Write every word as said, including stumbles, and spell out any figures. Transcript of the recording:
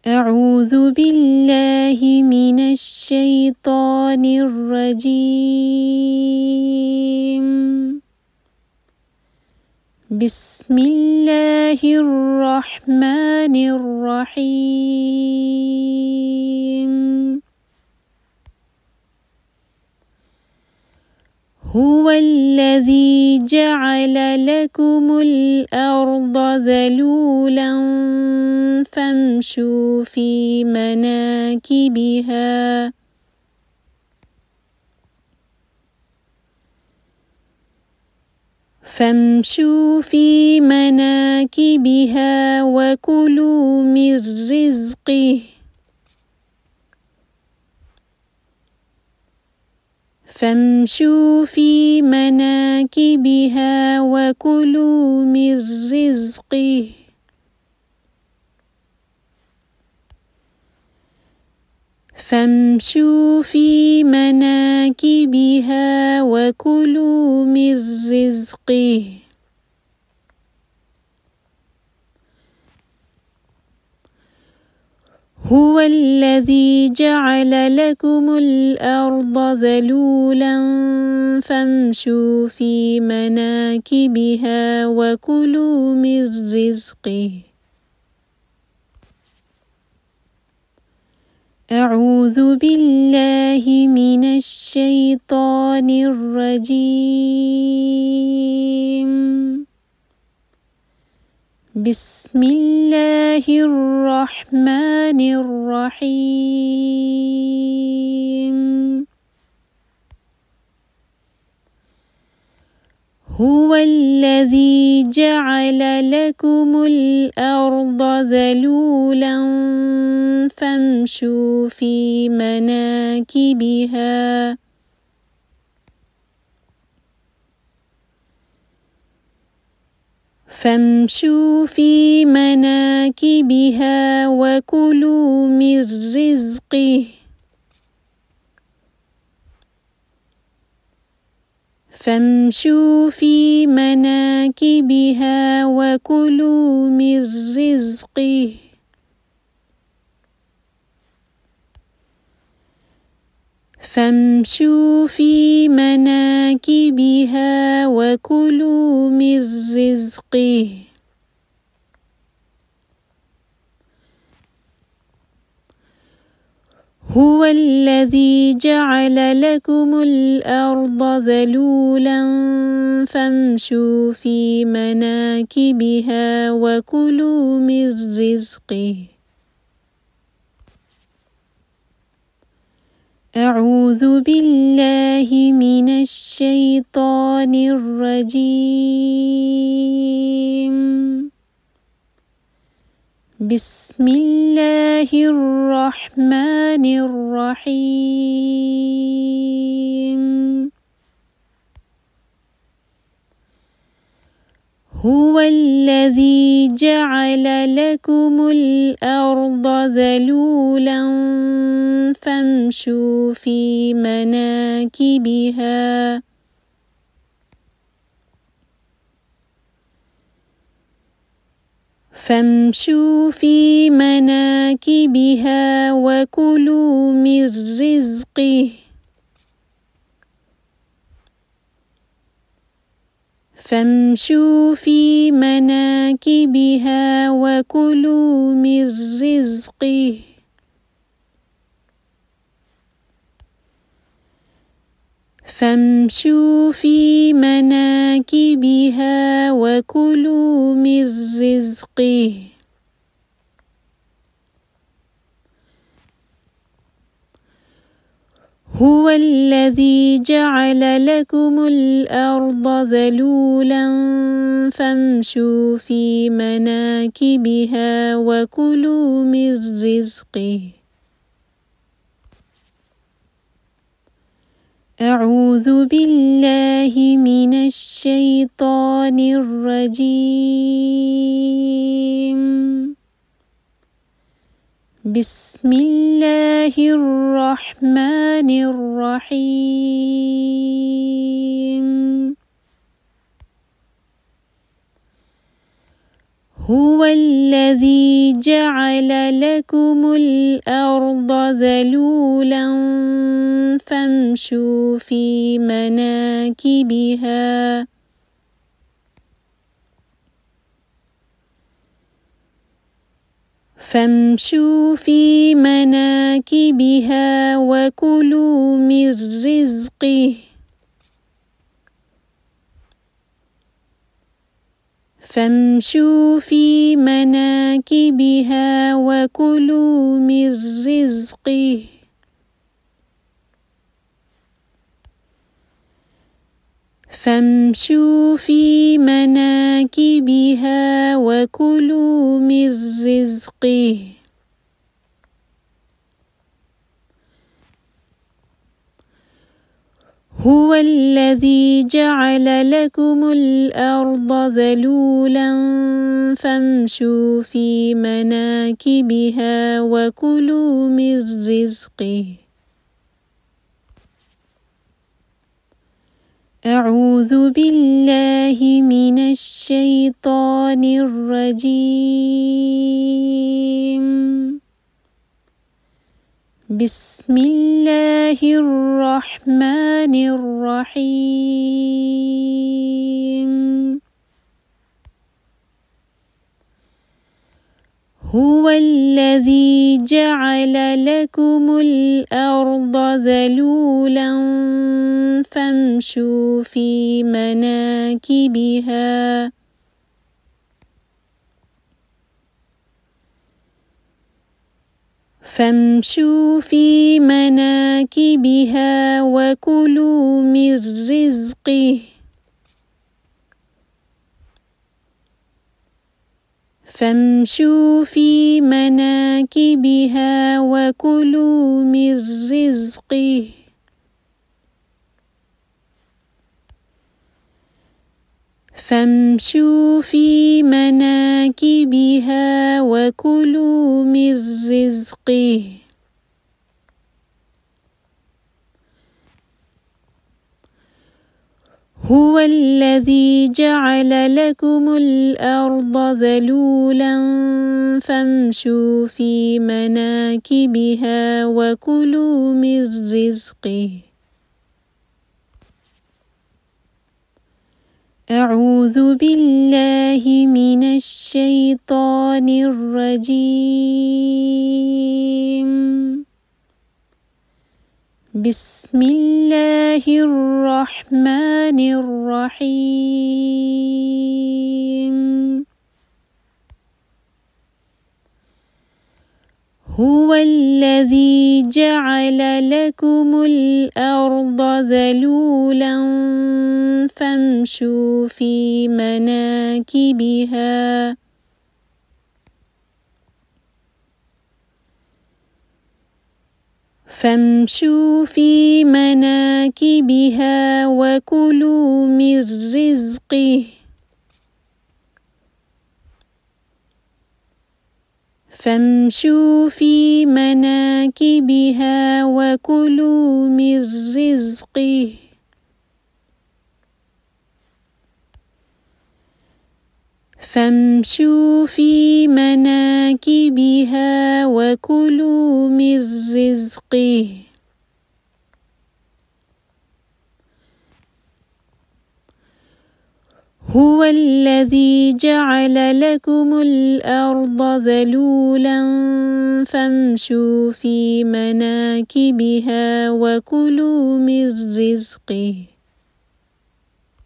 أعوذ بالله من الشيطان الرجيم. بسم الله الرحمن الرحيم. هو الذي جعل لكم الأرض ذلولا فامشوا في مناكبها فامشوا في مناكبها وكلوا من رزقه فامشوا في مناكبها وكلوا من رزقه فامشوا في مناكبها وكلوا من رزقه هو الذي جعل لكم الأرض ذلولا فامشوا في مناكبها وكلوا من رزقه. أعوذ بالله من الشيطان الرجيم. بسم الله الرحمن الرحيم. هو الذي جعل لكم الأرض ذلولا فامشوا في مناكبها فامشوا في مناكبها وكلوا من رزقه فامشوا في مناكبها وكلوا من رزقه فامشوا في مناكبها وكلوا من رزقه هو الذي جعل لكم الأرض ذلولا فامشوا في مناكبها وكلوا من رزقه. أعوذ بالله من الشيطان الرجيم. بسم الله الرحمن الرحيم. هو الذي جعل لكم الأرض ذلولا فامشوا في مناكبها فامشوا في مناكبها وكلوا من رزقه فامشوا في مناكبها وكلوا من رزقه فامشوا في مناكبها وكلوا من رزقه هو الذي جعل لكم الأرض ذلولا فامشوا في مناكبها وكلوا من رزقه. أعوذ بالله من الشيطان الرجيم. بسم الله الرحمن الرحيم. هو الذي جعل لكم الأرض ذلولا فامشوا في مناكبها فامشوا في مناكبها وكلوا من رزقه فامشوا في مناكبها وكلوا من رزقه فامشوا في مناكبها وكلوا من رزقه هو الذي جعل لكم الأرض ذلولا فامشوا في مناكبها وكلوا من رزقه أعوذ بالله من الشيطان الرجيم بسم الله الرحمن الرحيم هو الذي جعل لكم الأرض ذلولا فامشوا في مناكبها فامشوا في مناكبها وكلوا من رزقه فامشوا في مناكبها وكلوا من رزقه فامشوا في مناكبها وكلوا من رزقه هو الذي جعل لكم الأرض ذلولا فامشوا في مناكبها وكلوا من رزقه أعوذ بالله من الشيطان الرجيم بسم الله الرحمن الرحيم هو الذي جعل لكم الأرض ذلولا فامشوا في مناكبها فامشوا في مناكبها وكلوا من رزقه فامشوا في مناكبها وكلوا من رزقه فامشوا في مناكبها وكلوا من رزقه هو الذي جعل لكم الأرض ذلولا فامشوا في مناكبها وكلوا من رزقه